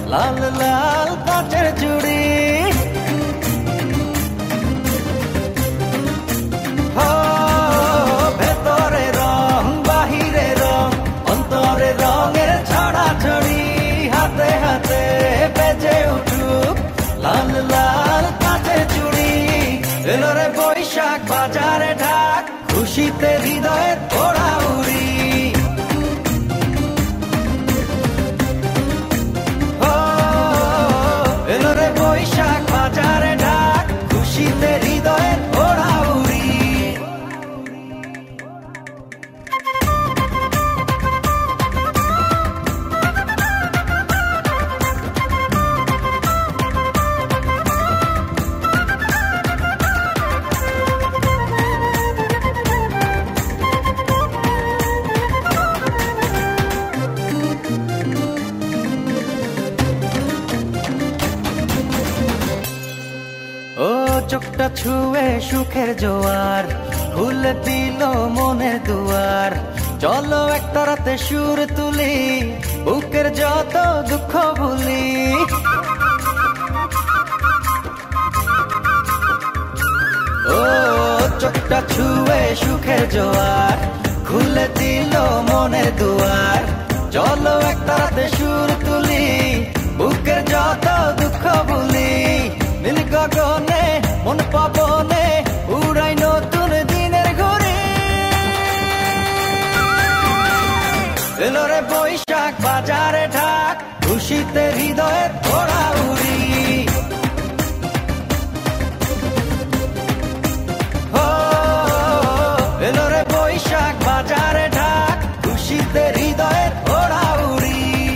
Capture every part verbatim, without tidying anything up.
লাল লাল কাচের চুড়ি। ও ভেতরে রং বাহিরে রং, অন্তরে রঙের ছড়াছড়ি। হাতে হাতে বেজে উঠুক লাল লাল কাচের চুড়ি। এলো রে বৈশাখ বাজারে ঢাক, খুশিতে হৃদয়ের ওড়া উড়ি। ও এলো রে বৈশাখ বাজারে ঢাক, খুশিতে হৃদয়ের ওড়া উড়ি। ও চোখটা ছুঁয়ে সুখের জোয়ার, খুলে দিল মনের দুয়ার। চলো একটা রাতে সুর তুলি, বুকের যত দুঃখ ভুলি। ও চোখটা ছুঁয়ে সুখের জোয়ার, খুলে দিল মনের দুয়ার। চলো একটা রাতে সুর তুলি, বুকের যত দুঃখ ভুলি। নীল গগনে মন পাবনে উড়াই নতুন দিনের ঘুরি। এলো রে বৈশাখ বাজারে ঢাক, খুশিতে হৃদয়ের ওড়া উড়ি। ও এলো রে বৈশাখ বাজারে ঢাক, খুশিতে হৃদয়ের ওড়া উড়ি।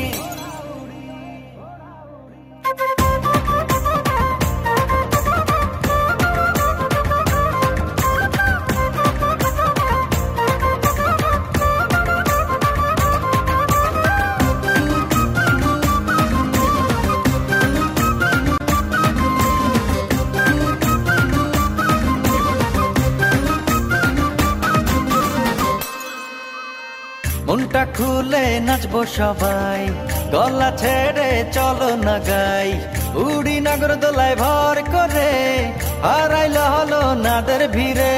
মনটা খুলে নাচবো সবাই, গলা ছেড়ে চলো না গাই। উড়ি নাগর দোলায় ভর করে, হারাইল হলো নাদের ভিড়ে।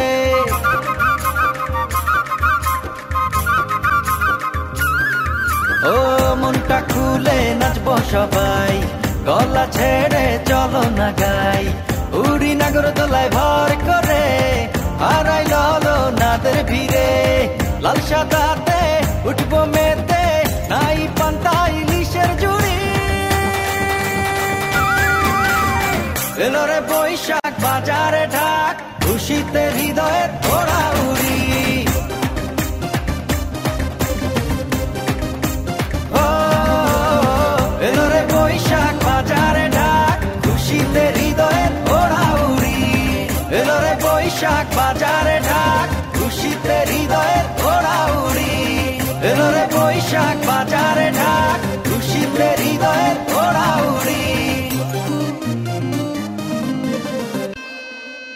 ও মনটা খুলে নাচবো সবাই, গলা ছেড়ে চলো না গাই। উড়ি নাগর দোলায় ভর করে, হারাইল হলো নাদের ভিড়ে। লাল সাদাতে উঠবো মেতে, নাই পান্তা ইলিশের জুড়ি। এলো রে বৈশাখ বাজারে ঢাক, খুশিতে হৃদয়ের ওড়া উড়ি। ও এলো রে বৈশাখ বাজারে ঢাক, খুশিতে হৃদয়ের ওড়া উড়ি। এলো রে বৈশাখ বাজারে ঢাক, খুশিতে হৃদয়ের ওড়া উড়ি। এলো রে বৈশাখ বাজারে ঢাক, খুশিতে